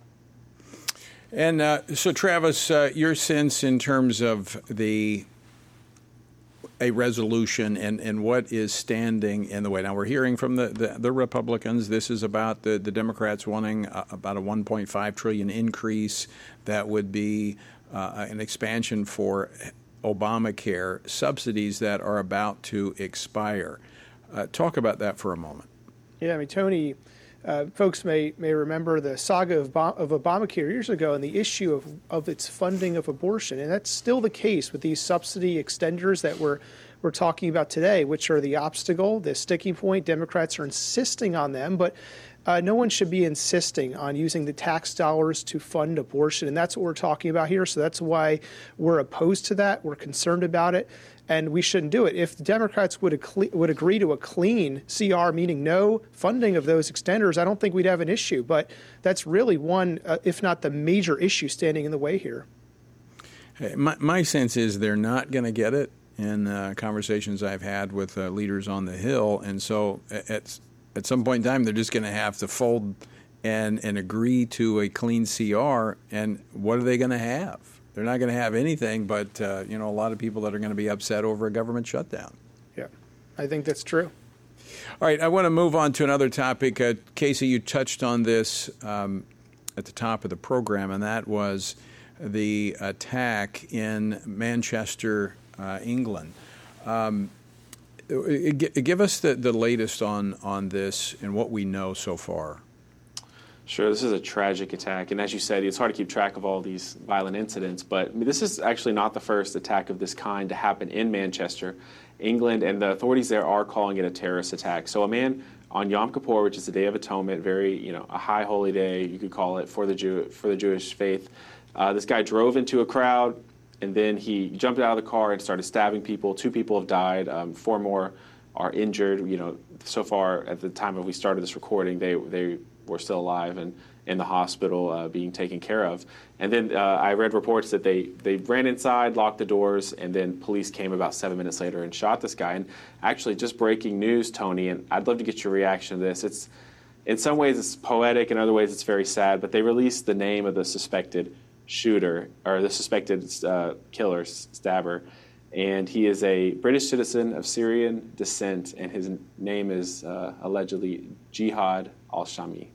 Speaker 3: And uh, so, Travis, uh, your sense in terms of the a resolution and, and what is standing in the way. Now, we're hearing from the, the, the Republicans. This is about the, the Democrats wanting uh, about a one point five trillion dollars increase that would be uh, an expansion for Obamacare subsidies that are about to expire. Uh, talk about that for a moment.
Speaker 14: Yeah, I mean, Tony, uh, folks may may remember the saga of, of Obamacare years ago and the issue of, of its funding of abortion. And that's still the case with these subsidy extenders that we're, we're talking about today, which are the obstacle, the sticking point. Democrats are insisting on them, but uh, no one should be insisting on using the tax dollars to fund abortion. And that's what we're talking about here. So that's why we're opposed to that. We're concerned about it. And we shouldn't do it. If the Democrats would ag- would agree to a clean C R, meaning no funding of those extenders, I don't think we'd have an issue. But that's really one, uh, if not the major issue standing in the way here.
Speaker 3: Hey, my, my sense is they're not going to get it in uh, conversations I've had with uh, leaders on the Hill. And so at, at some point in time, they're just going to have to fold and, and agree to a clean C R. And what are they going to have? They're not going to have anything but, uh, you know, a lot of people that are going to be upset over a government shutdown.
Speaker 14: Yeah, I think that's true.
Speaker 3: All right, I want to move on to another topic. Uh, Casey, you touched on this um, at the top of the program, and that was the attack in Manchester, uh, England. Um, give us the, the latest on, on this and what we know so far.
Speaker 4: Sure, this is a tragic attack, and as you said, it's hard to keep track of all these violent incidents, but I mean, this is actually not the first attack of this kind to happen in Manchester, England, and the authorities there are calling it a terrorist attack. So a man on Yom Kippur, which is the Day of Atonement, very, you know, a high holy day, you could call it, for the Jew, for the Jewish faith, uh, this guy drove into a crowd, and then he jumped out of the car and started stabbing people. Two people have died, um, four more are injured. You know, so far at the time of we started this recording, they they were still alive and in the hospital uh, being taken care of. And then uh, I read reports that they, they ran inside, locked the doors, and then police came about seven minutes later and shot this guy. And actually, just breaking news, Tony, and I'd love to get your reaction to this. It's in some ways it's poetic, in other ways it's very sad, but they released the name of the suspected shooter, or the suspected uh, killer, stabber. And he is a British citizen of Syrian descent, and his name is uh, allegedly Jihad al-Shami.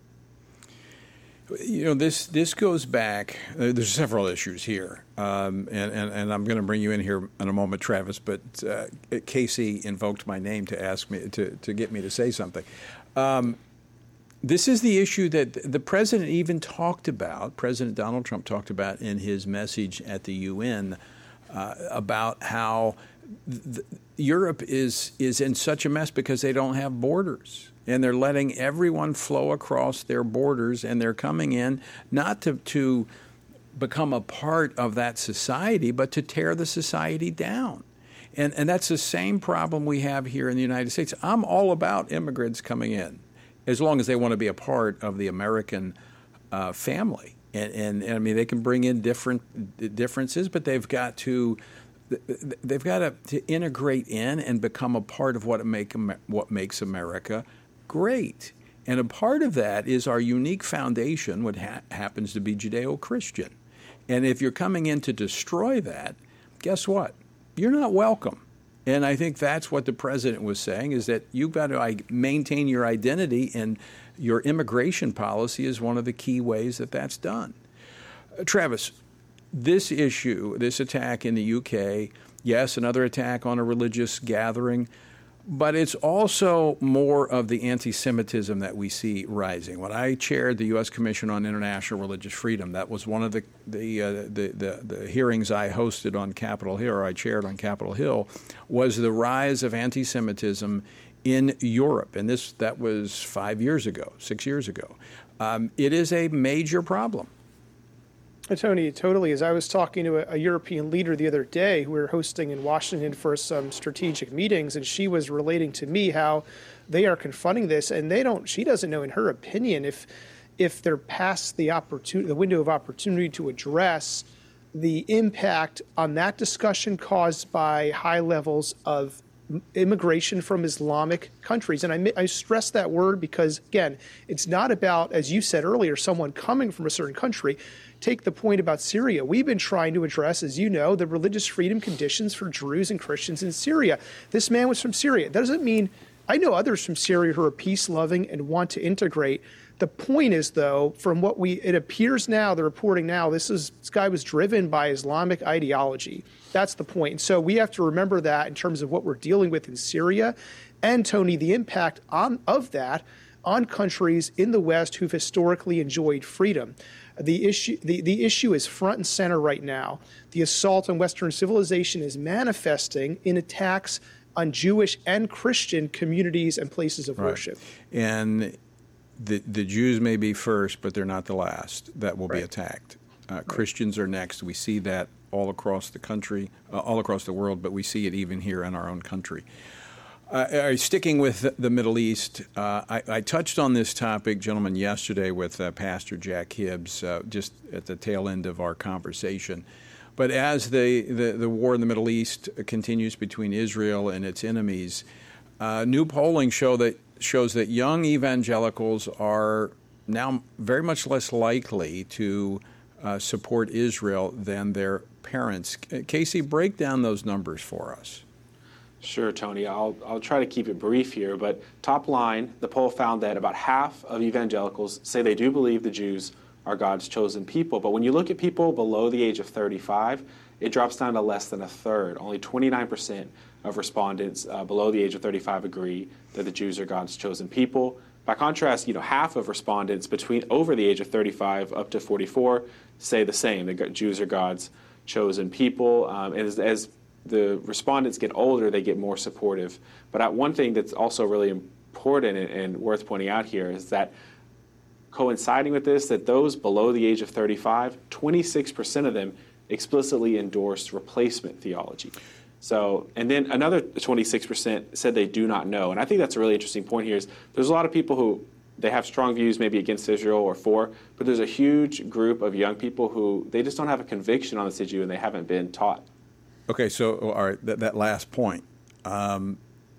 Speaker 3: You know, this this goes back, uh, there's several issues here, um, and, and, and I'm going to bring you in here in a moment, Travis, but uh, Casey invoked my name to ask me, to, to get me to say something. Um, this is the issue that the president even talked about, President Donald Trump talked about in his message at the U N uh, about how th- Europe is is in such a mess because they don't have borders. And they're letting everyone flow across their borders, and they're coming in not to, to become a part of that society, but to tear the society down. And, and that's the same problem we have here in the United States. I'm all about immigrants coming in, as long as they want to be a part of the American uh, family. And, and, and I mean, they can bring in different differences, but they've got to they've got to, to integrate in and become a part of what make what makes America great. And a part of that is our unique foundation, what ha- happens to be Judeo-Christian. And if you're coming in to destroy that, guess what? You're not welcome. And I think that's what the president was saying, is that you've got to maintain your identity, and your immigration policy is one of the key ways that that's done. Uh, Travis, this issue, this attack in the U K, yes, another attack on a religious gathering, But it's also more of the anti-Semitism that we see rising. When I chaired the U S Commission on International Religious Freedom, that was one of the the, uh, the the the hearings I hosted on Capitol Hill, or I chaired on Capitol Hill, was the rise of anti-Semitism in Europe, and this that was five years ago, six years ago. Um, it is a major problem.
Speaker 14: Tony, it totally is. I was talking to a, a European leader the other day who we were hosting in Washington for some strategic meetings, and she was relating to me how they are confronting this, and they don't. She doesn't know, in her opinion, if if they're past the opportunity, the window of opportunity to address the impact on that discussion caused by high levels of immigration from Islamic countries. And I, I stress that word because, again, it's not about, as you said earlier, someone coming from a certain country. Take the point about Syria. We've been trying to address, as you know, the religious freedom conditions for Druze and Christians in Syria. This man was from Syria. That doesn't mean, I know others from Syria who are peace-loving and want to integrate. The point is, though, from what we, it appears now, the reporting now, this is, this guy was driven by Islamic ideology. That's the point. And so we have to remember that in terms of what we're dealing with in Syria. And, Tony, the impact on, of that on countries in the West who've historically enjoyed freedom. The issue, the, the issue is front and center right now. The assault on Western civilization is manifesting in attacks on Jewish and Christian communities and places of
Speaker 3: right.
Speaker 14: worship.
Speaker 3: And the the Jews may be first, but they're not the last that will right. be attacked. Uh, right. Christians are next. We see that all across the country, uh, all across the world, but we see it even here in our own country. Uh, sticking with the Middle East, uh, I, I touched on this topic, gentlemen, yesterday with uh, Pastor Jack Hibbs, uh, just at the tail end of our conversation. But as the, the, the war in the Middle East continues between Israel and its enemies, uh, new polling show that shows that young evangelicals are now very much less likely to uh, support Israel than their parents. Casey, break down those numbers for us.
Speaker 4: Sure, Tony. I'll, I'll try to keep it brief here, but top line, the poll found that about half of evangelicals say they do believe the Jews are God's chosen people. But when you look at people below the age of thirty-five, it drops down to less than a third. Only twenty-nine percent of respondents uh, below the age of thirty-five agree that the Jews are God's chosen people. By contrast, you know, half of respondents between over the age of thirty-five up to forty-four say the same, that Jews are God's chosen people. Um, and as, as the respondents get older, they get more supportive. But one thing that's also really important and, and worth pointing out here is that coinciding with this, that those below the age of thirty-five, twenty-six percent of them explicitly endorsed replacement theology. So, and then another twenty-six percent said they do not know. And I think that's a really interesting point here is there's a lot of people who they have strong views maybe against Israel or for, but there's a huge group of young people who they just don't have a conviction on this issue and they haven't been taught.
Speaker 3: Okay, so all right, that, that last point. Um,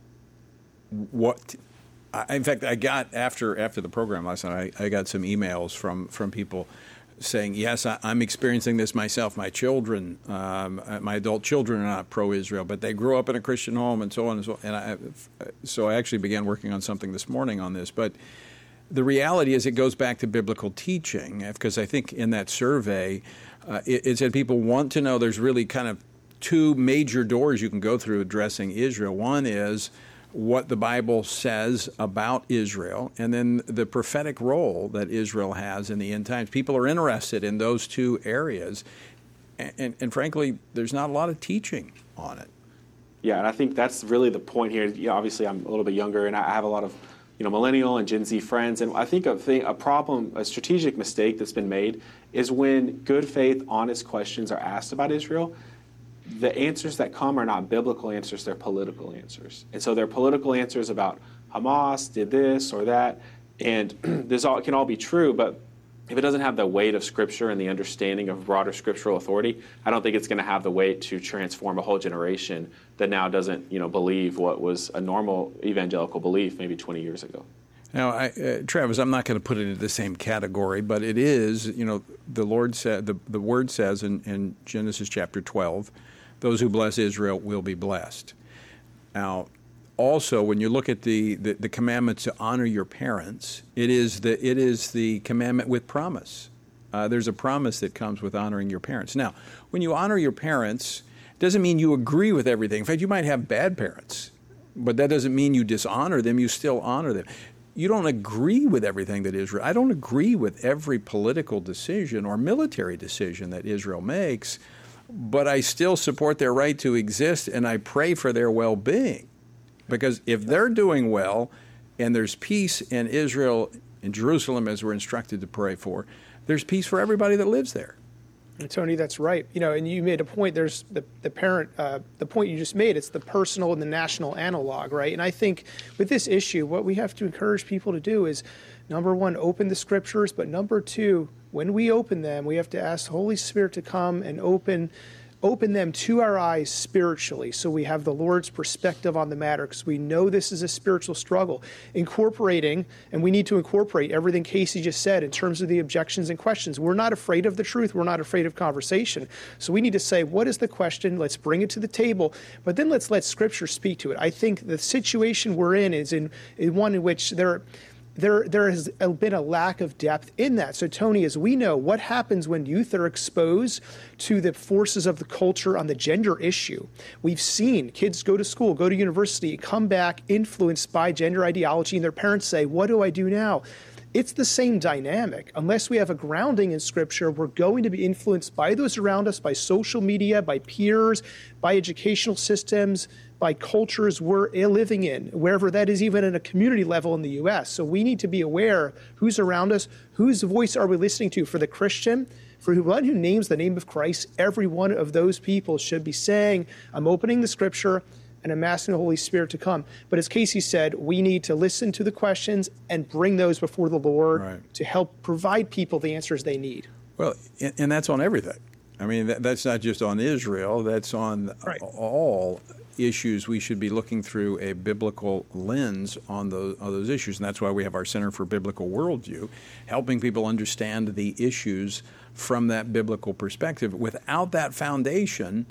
Speaker 3: what? I, in fact, I got after after the program last night. I, I got some emails from from people saying, "Yes, I, I'm experiencing this myself. My children, um, my adult children, are not pro-Israel, but they grew up in a Christian home, and so on and so on." And I, so I actually began working on something this morning on this. But the reality is, it goes back to biblical teaching, because I think in that survey, uh, it, it said people want to know. There's really kind of two major doors you can go through addressing Israel. One is what the Bible says about Israel, and then the prophetic role that Israel has in the end times. People are interested in those two areas, and, and, and frankly, there's not a lot of teaching on it.
Speaker 4: Yeah, and I think that's really the point here. You know, obviously, I'm a little bit younger, and I have a lot of you know millennial and Gen Z friends, and I think a, thing, a problem, a strategic mistake that's been made is when good faith, honest questions are asked about Israel, the answers that come are not biblical answers, they're political answers. And so they're political answers about Hamas did this or that, and this all can all be true, but if it doesn't have the weight of Scripture and the understanding of broader scriptural authority, I don't think it's going to have the weight to transform a whole generation that now doesn't, you know, believe what was a normal evangelical belief maybe twenty years ago.
Speaker 3: Now, I, uh, Travis, I'm not going to put it into the same category, but it is, you know, the Lord said, the, the Word says in, in Genesis chapter twelve, those who bless Israel will be blessed. Now, also, when you look at the, the, the commandment to honor your parents, it is the, it is the commandment with promise. Uh, there's a promise that comes with honoring your parents. Now, when you honor your parents, it doesn't mean you agree with everything. In fact, you might have bad parents, But that doesn't mean you dishonor them. You still honor them. You don't agree with everything that Israel, I don't agree with every political decision or military decision that Israel makes, but I still support their right to exist, and I pray for their well-being. Because if they're doing well and there's peace in Israel, in Jerusalem, as we're instructed to pray for, there's peace for everybody that lives there.
Speaker 14: And Tony, that's right. You know, and you made a point. There's the the parent, uh, the point you just made. It's the personal and the national analog, right? And I think with this issue, what we have to encourage people to do is, number one, open the scriptures. But number two, when we open them, we have to ask the Holy Spirit to come and open. Open them to our eyes spiritually, so we have the Lord's perspective on the matter, because we know this is a spiritual struggle. Incorporating, and we need to incorporate everything Casey just said in terms of the objections and questions. We're not afraid of the truth. We're not afraid of conversation. So we need to say, what is the question? Let's bring it to the table, but then let's let Scripture speak to it. I think the situation we're in is in, in one in which there There, there has been a lack of depth in that. So, Tony, as we know, what happens when youth are exposed to the forces of the culture on the gender issue? We've seen kids go to school, go to university, come back influenced by gender ideology, and their parents say, what do I do now? It's the same dynamic. Unless we have a grounding in Scripture, we're going to be influenced by those around us, by social media, by peers, by educational systems, by cultures we're living in, wherever that is, even at a community level in the U S. So we need to be aware who's around us, whose voice are we listening to. For the Christian, for one who names the name of Christ, every one of those people should be saying, I'm opening the Scripture and I'm asking the Holy Spirit to come. But as Casey said, we need to listen to the questions and bring those before the Lord right. to help provide people the answers they need.
Speaker 3: Well, and, and that's on everything. I mean, that, that's not just on Israel, that's on right. all issues. We should be looking through a biblical lens on those, on those issues, and that's why we have our Center for Biblical Worldview, helping people understand the issues from that biblical perspective. Without that foundation,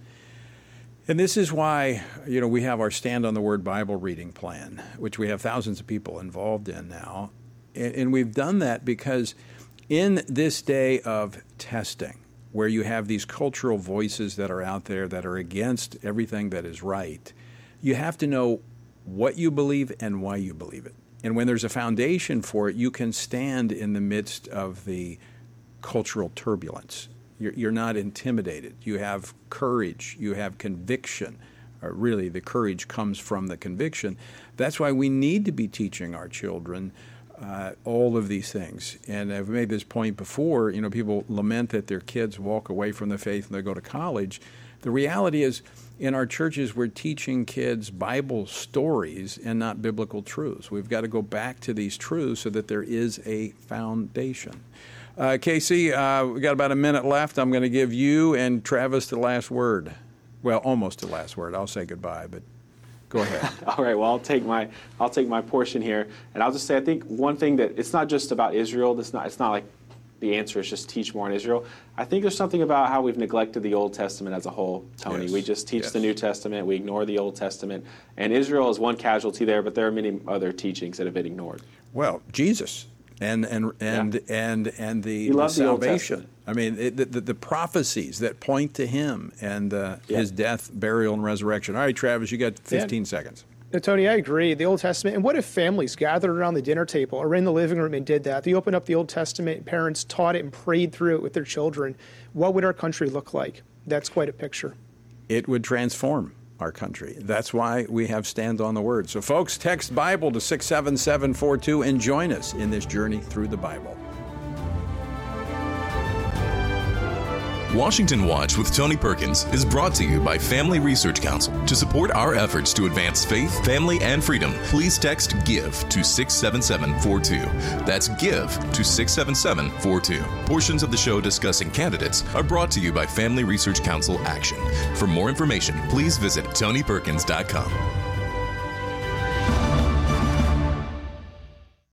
Speaker 3: and this is why, you know, we have our Stand on the Word Bible reading plan, which we have thousands of people involved in now, and, and we've done that because in this day of testing, where you have these cultural voices that are out there that are against everything that is right, you have to know what you believe and why you believe it. And when there's a foundation for it, you can stand in the midst of the cultural turbulence. You're, you're not intimidated. You have courage. You have conviction. Or really, the courage comes from the conviction. That's why we need to be teaching our children Uh, all of these things. And I've made this point before, you know, people lament that their kids walk away from the faith and they go to college. The reality is, in our churches, we're teaching kids Bible stories and not biblical truths. We've got to go back to these truths so that there is a foundation. Uh, Casey, uh, we've got about a minute left. I'm going to give you and Travis the last word. Well, almost the last word. I'll say goodbye, but go ahead.
Speaker 4: All right. Well, I'll take my I'll take my portion here, and I'll just say I think one thing that it's not just about Israel. It's not it's not like the answer is just teach more on Israel. I think there's something about how we've neglected the Old Testament as a whole, Tony. Yes. We just teach yes. the New Testament. We ignore the Old Testament, and Israel is one casualty there, but there are many other teachings that have been ignored.
Speaker 3: Well, Jesus and and and
Speaker 4: yeah.
Speaker 3: and and the,
Speaker 4: the
Speaker 3: salvation. I mean, it, the, the the prophecies that point to him and uh, yeah. his death, burial, and resurrection. All right, Travis, you got fifteen yeah. seconds.
Speaker 14: No, Tony, I agree. The Old Testament. And what if families gathered around the dinner table or in the living room and did that? They opened up the Old Testament, and parents taught it and prayed through it with their children. What would our country look like? That's quite a picture.
Speaker 3: It would transform our country. That's why we have Stand on the Word. So, folks, text Bible to six seven seven four two and join us in this journey through the Bible.
Speaker 1: Washington Watch with Tony Perkins is brought to you by Family Research Council. To support our efforts to advance faith, family, and freedom, please text GIVE to six seven seven four two. That's GIVE to six seven seven four two. Portions of the show discussing candidates are brought to you by Family Research Council Action. For more information, please visit tony perkins dot com.